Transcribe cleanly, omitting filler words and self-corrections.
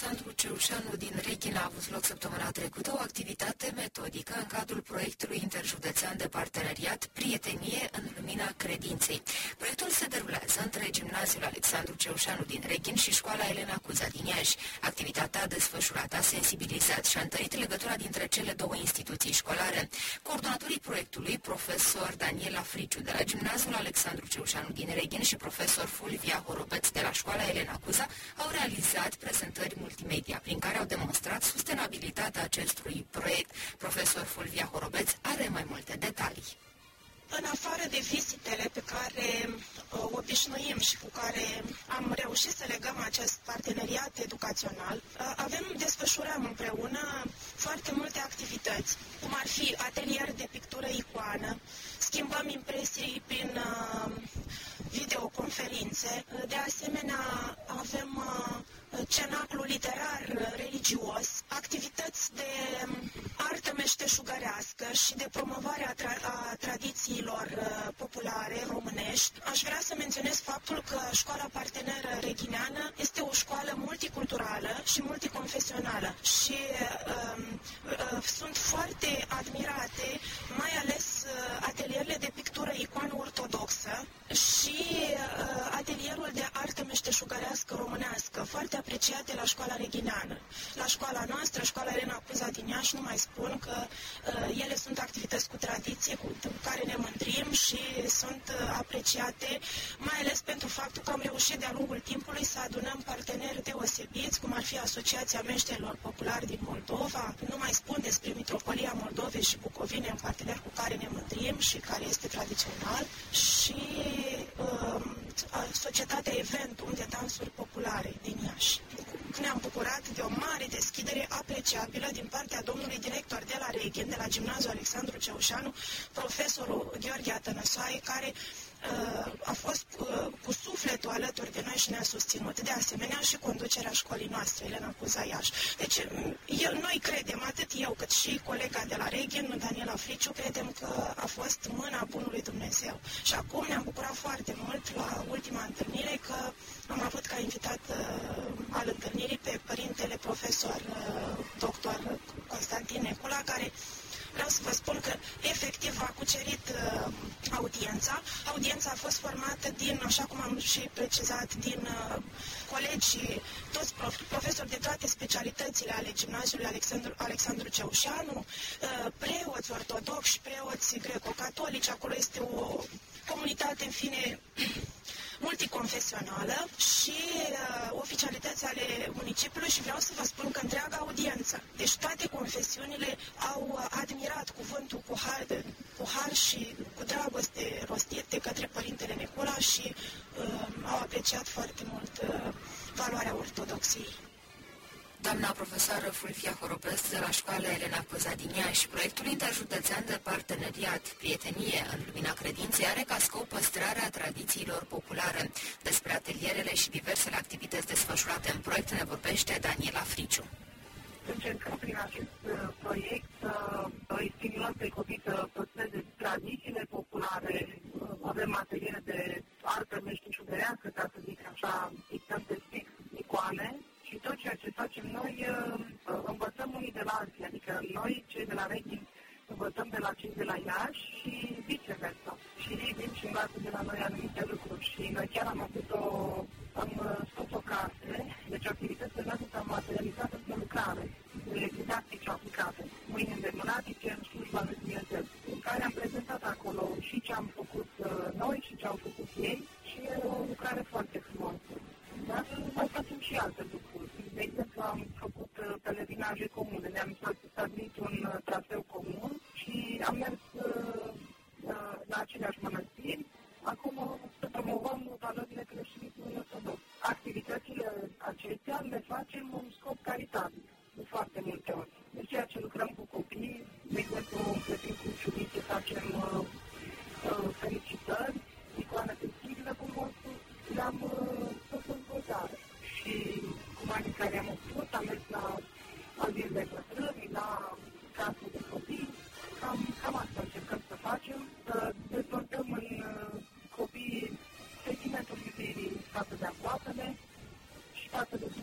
Alexandru Ceușanu din Reghin a avut loc săptămâna trecută o activitate metodică în cadrul proiectului interjudețean de parteneriat Prietenie în lumina credinței. Proiectul se derulează între Gimnaziul Alexandru Ceușanu din Reghin și Școala Elena Cuza din Iași. Activitatea desfășurată a sensibilizat și a întărit legătura dintre cele două instituții școlare. Coordonatorii proiectului, profesor Daniela Friciu de la Gimnaziul Alexandru Ceușanu din Reghin și profesor Fulvia Horobeț de la Școala Elena Cuza au realizat prezentări multimedia prin care au demonstrat sustenabilitatea acestui proiect. Profesor Fulvia Horobeț are mai multe detalii. În afară de vizitele pe care obișnuim și cu care am reușit să legăm acest parteneriat educațional, desfășurăm împreună foarte multe activități, cum ar fi atelier de pictură icoană, schimbăm impresii prin videoconferințe, de asemenea avem cenaclu literar religios, activități de artă meșteșugărească și de promovare a tradițiilor populare românești. Aș vrea să menționez faptul că școala parteneră reghineană este o școală multiculturală și multiconfesională și sunt foarte admirate, mai ales atelierele de pictură icoană ortodoxă și atelierul de artă meșteșugărească românească, foarte apreciate la școala reghineană. La școala noastră, școala Elena Cuza din Iași, nu mai spun că ele sunt activități cu tradiție, cu care ne mândrim și sunt apreciate, mai ales pentru faptul că am reușit de-a lungul timpului să adunăm parteneri deosebiți, cum ar fi Asociația Meșterilor Populari din Moldova, nu mai spun despre Mitropolia Moldovei și Bucovine, un partener cu care ne mândrim și care este tradițional, și Societatea Eventum de dansuri populare din Iași. Ne-am bucurat de o mare deschidere apreciabilă din partea domnului director de la Reghin, de la Gimnaziul Alexandru Ceușanu, profesorul Gheorghe Atănăsoaie, care a fost cu sufletul alături de noi și ne-a susținut. De asemenea și conducerea școlii noastre, Elena Cuza Iași. Deci noi credem, atât eu cât și colega de la Reghin, Daniela Friciu, credem că a fost mâna bunului Dumnezeu. Și acum ne-am bucurat foarte mult la ultima întâlnire că am avut ca invitat al întâlnirii pe părintele profesor dr. Constantin Necula, care vreau să vă spun că efectiv a cucerit audiența. Audiența a fost formată din, așa cum am și precizat, din colegi, toți profesori de toate specialitățile ale Gimnaziului Alexandru Ceușanu, preoți ortodoxi, preoți greco-catolici. Acolo este o comunitate, în fine, multiconfesională și oficialități ale municipiului, și vreau să vă spun că întreaga audiență, deci toate confesiunile au admirat cuvântul cu har și cu dragoste rostit de către Părintele Necula și au apreciat foarte mult valoarea ortodoxiei. Doamna profesoară Fulvia Horobeț de la Școala Elena Cuza din Iași, proiectul interjudețean de parteneriat Prietenie în lumina credinței are ca scop păstrarea tradițiilor populare. Despre atelierele și diversele activități desfășurate în proiect ne vorbește Daniela Friciu. Încercăm prin acest proiect să îi stimulăm pe copii să păstreze tradițiile populare. Avem ateliere de artă meșteșugărească, ca să zic așa, pictăm pe stic icoane. Și tot ceea ce facem noi, învățăm unii de la alții, adică noi, cei de la Reghin, învățăm de la cei de la Iași și viceversa. Și ei vin și învață de la noi anumite lucruri. Și noi chiar am scos o carte, deci activitățile noastre s-au materializat într-o lucrare didactice aplicate, mâini îndemânatice în slujba lui Dumnezeu, în care am prezentat acolo și ce am făcut noi și ce au făcut ei și e o lucrare foarte frumoasă. Dar mai facem și alte lucruri. De exemplu, am făcut pelerinaje comune. Ne-am stabilit un traseu comun și am mers la aceleași mănăstiri. Acum să promovăm valorile creștinismului ortodox. Activitățile acestea le facem în scop caritabil, de foarte multe ori. Deci ceea ce lucrăm cu copii, de exemplu, împletim cu ciubițe, facem felicitări, icoane textilă, cum le-am pus în votare. Și cu anii care am obținut, am mers la albiri de bătrâni, la casă de copii. Cam asta încercăm să facem, să dezvoltăm în copii sentimentul iubirii față de aproapele și față de